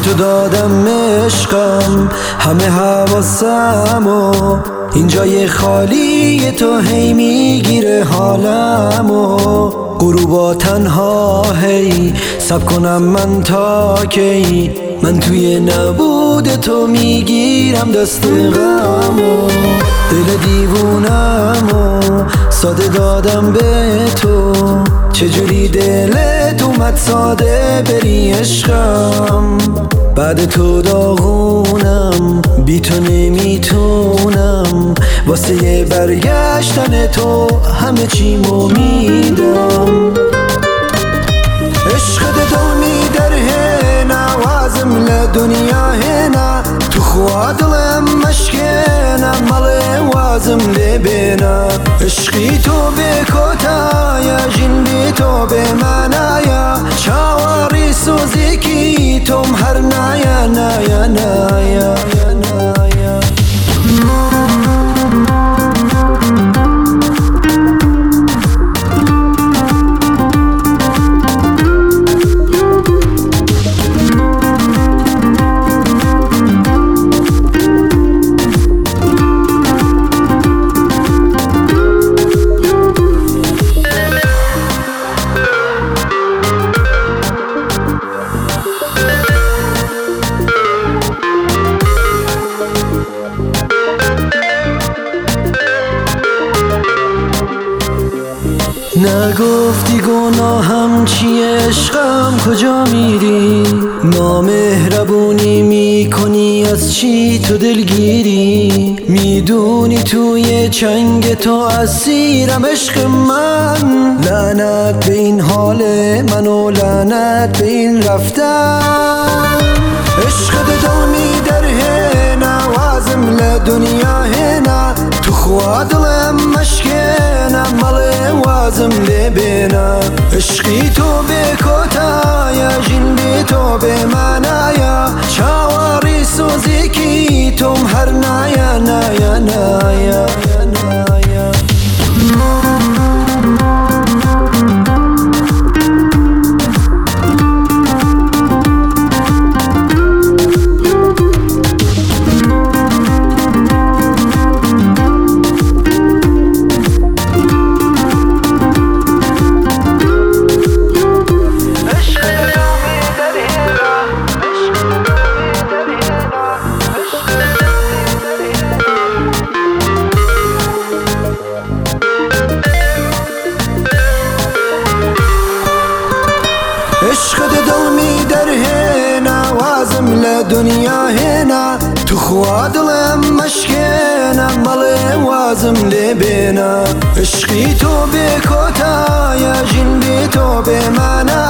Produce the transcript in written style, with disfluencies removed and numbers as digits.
تو دادم عشقم همه حواسم و این جای خالی تو هی میگیره حالم و غروبا تنها هی سب کنم من تا کی من توی نبود تو میگیرم دست غم و دل دیوونم و ساده دادم به تو چجوری دلت اومد ساده بری عشقم بعد تو داغونم بی تو نمیتونم واسه برگشتن تو همه چیمو میدم عشق دلمی در هنا وازم لدنیا هنا تو خوا دلم مشکنا مال وازم لبنا عشقی تو به کتایا جن بی تو به منایا چاواری سوزی کی توم هر نایا نایا نایا نایا نگفتی گناهم چیه عشقم کجا میری نامهربونی میکنی از چی تو دلگیری میدونی توی چنگ تو اسیرم عشق من لعنت به این حال من و لعنت به این رفتن عشق دلمی در هنا وازم لدنیا هنا تو خوا دلم مشکنا مال وازم لبنا عشقی تو به کتایا جن بی تو به منایا چاواری سوزی کی توم هر نایا نایا نایا نایا عشق دلمی در هنا وازم لدنیا هنا تو خوا دلم مشکنا مال وازم لبنا عشقی تو به کتایا جن بی تو به منایا